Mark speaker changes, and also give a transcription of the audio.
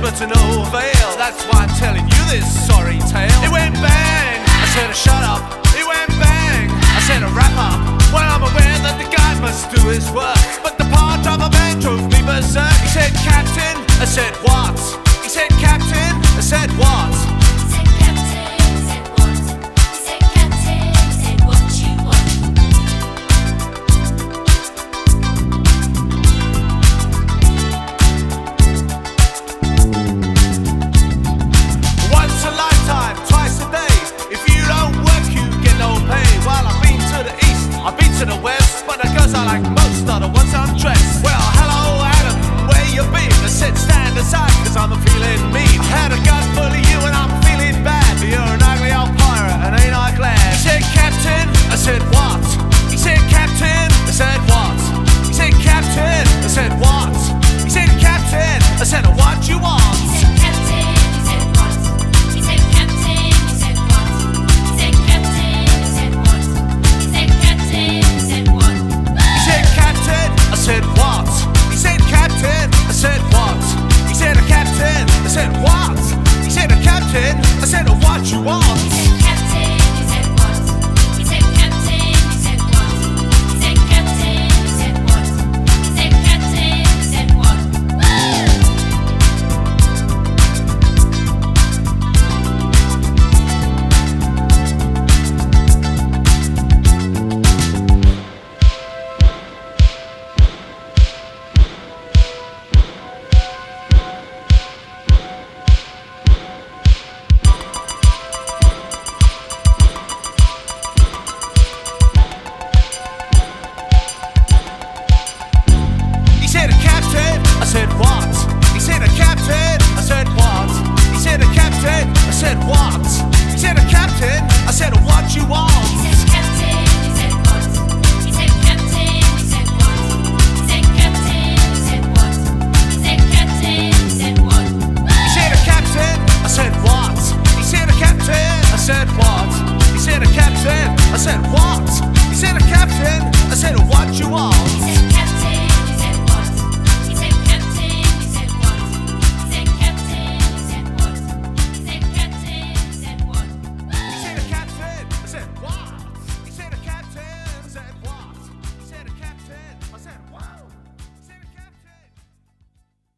Speaker 1: but to no avail. That's why I'm telling you this sorry tale. It went bang, I said shut up. It went bang, I said wrap up. Well, I'm aware that the guy must do his work, but the part of a man drove me berserk. He said captain, I said what? He said captain, I said what?
Speaker 2: I've been to the west, but the girls I like most are the ones undressed. Well, hello Adam, where you been? I said stand aside, cause I'm feeling mean. I had a gun full of you and I'm feeling bad, but you're an ugly old pirate and ain't I glad? He said captain, I said what? He said captain, I said what? He said captain, I said what? He said captain, I said what you want? I said what? He said captain, I said what? He said a captain, I said what? He said a captain, I said what you want? I said what? He said a captain, I said what? He said a captain, I said what? He said a captain, I said what you want?